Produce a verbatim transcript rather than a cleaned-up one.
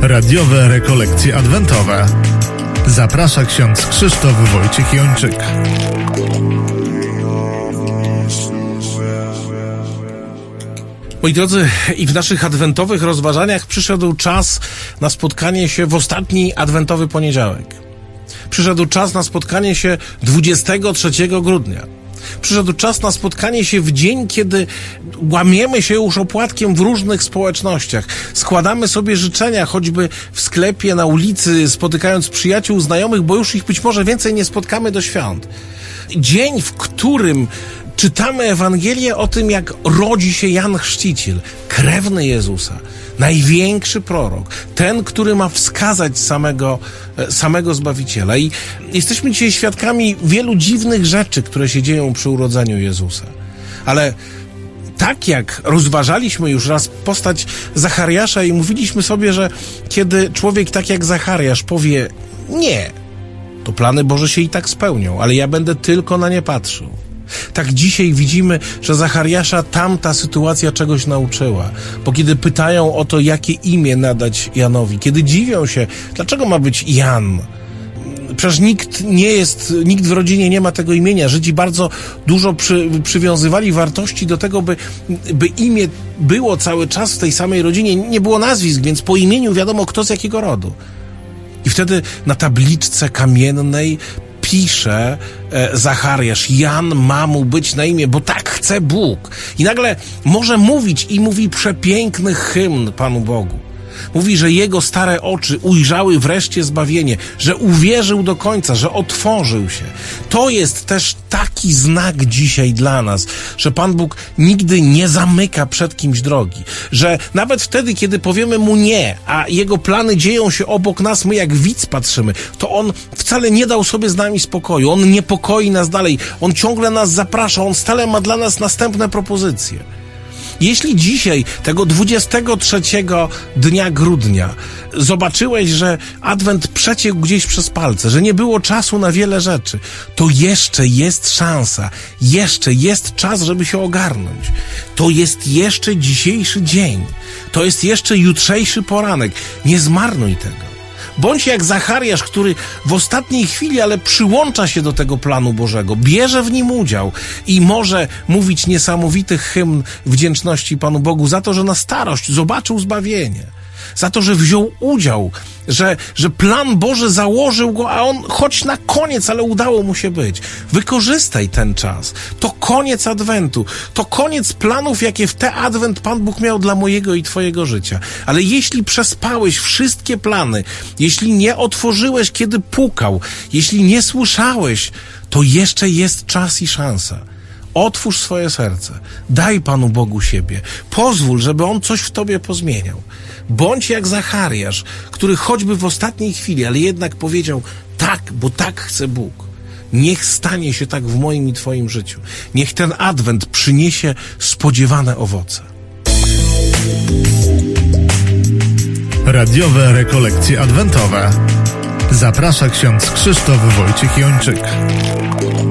Radiowe rekolekcje adwentowe. Zaprasza ksiądz Krzysztof Wojciech Jończyk. Moi drodzy, i w naszych adwentowych rozważaniach przyszedł czas na spotkanie się w ostatni adwentowy poniedziałek. Przyszedł czas na spotkanie się dwudziestego trzeciego grudnia. Przyszedł czas na spotkanie się w dzień, kiedy łamiemy się już opłatkiem w różnych społecznościach. Składamy sobie życzenia, choćby w sklepie, na ulicy, spotykając przyjaciół, znajomych, bo już ich być może więcej nie spotkamy do świąt. Dzień, w którym czytamy Ewangelię o tym, jak rodzi się Jan Chrzciciel, krewny Jezusa, największy prorok, ten, który ma wskazać samego, samego Zbawiciela. I jesteśmy dzisiaj świadkami wielu dziwnych rzeczy, które się dzieją przy urodzeniu Jezusa. Ale tak jak rozważaliśmy już raz postać Zachariasza i mówiliśmy sobie, że kiedy człowiek tak jak Zachariasz powie nie, to plany Boże się i tak spełnią, ale ja będę tylko na nie patrzył. Tak dzisiaj widzimy, że Zachariasza tamta sytuacja czegoś nauczyła. Bo kiedy pytają o to, jakie imię nadać Janowi, kiedy dziwią się, dlaczego ma być Jan? Przecież nikt nie jest, nikt w rodzinie nie ma tego imienia. Żydzi bardzo dużo przy, przywiązywali wartości do tego, by, by imię było cały czas w tej samej rodzinie. Nie było nazwisk, więc po imieniu wiadomo, kto z jakiego rodu. I wtedy na tabliczce kamiennej pisze e, Zachariasz, Jan ma mu być na imię, bo tak chce Bóg. I nagle może mówić i mówi przepiękny hymn Panu Bogu. Mówi, że jego stare oczy ujrzały wreszcie zbawienie, że uwierzył do końca, że otworzył się. To jest też taki znak dzisiaj dla nas, że Pan Bóg nigdy nie zamyka przed kimś drogi, że nawet wtedy, kiedy powiemy mu nie, a jego plany dzieją się obok nas, my jak widz patrzymy, to on wcale nie dał sobie z nami spokoju, on niepokoi nas dalej, on ciągle nas zaprasza, on stale ma dla nas następne propozycje. Jeśli dzisiaj, tego dwudziestego trzeciego dnia grudnia, zobaczyłeś, że Adwent przeciekł gdzieś przez palce, że nie było czasu na wiele rzeczy, to jeszcze jest szansa, jeszcze jest czas, żeby się ogarnąć. To jest jeszcze dzisiejszy dzień, to jest jeszcze jutrzejszy poranek. Nie zmarnuj tego. Bądź jak Zachariasz, który w ostatniej chwili, ale przyłącza się do tego planu Bożego, bierze w nim udział i może mówić niesamowity hymn wdzięczności Panu Bogu za to, że na starość zobaczył zbawienie, za to, że wziął udział, że, że plan Boży założył go, a on choć na koniec, ale udało mu się być. Wykorzystaj ten czas. To koniec Adwentu. To koniec planów, jakie w ten Adwent Pan Bóg miał dla mojego i twojego życia. Ale jeśli przespałeś wszystkie plany, jeśli nie otworzyłeś, kiedy pukał, jeśli nie słyszałeś, to jeszcze jest czas i szansa. Otwórz swoje serce. Daj Panu Bogu siebie. Pozwól, żeby On coś w tobie pozmieniał. Bądź jak Zachariasz, który choćby w ostatniej chwili, ale jednak powiedział tak, bo tak chce Bóg. Niech stanie się tak w moim i twoim życiu. Niech ten Adwent przyniesie spodziewane owoce. Radiowe rekolekcje adwentowe. Zaprasza ksiądz Krzysztof Wojciech Jończyk.